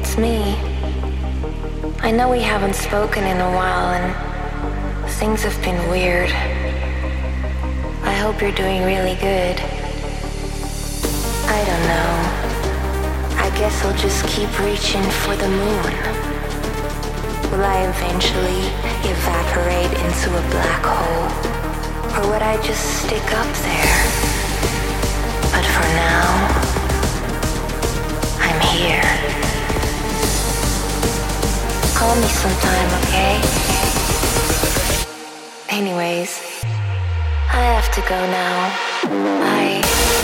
It's me. I know we haven't spoken in a while and things have been weird. I hope you're doing really good. I don't know. I guess I'll just keep reaching for the moon. Will I eventually evaporate into a black hole? Or would I just stick up there? But for now, I'm here. Call me sometime, okay? Anyways, I have to go now. Bye.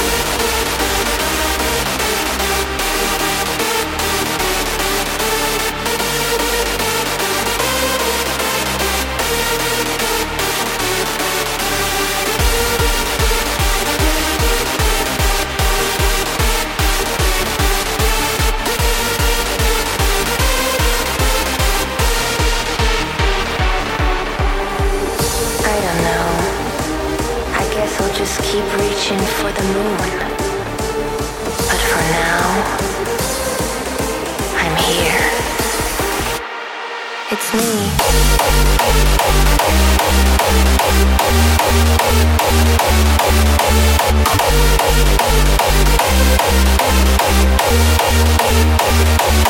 I'll just keep reaching for the moon. But for now, I'm here. It's me.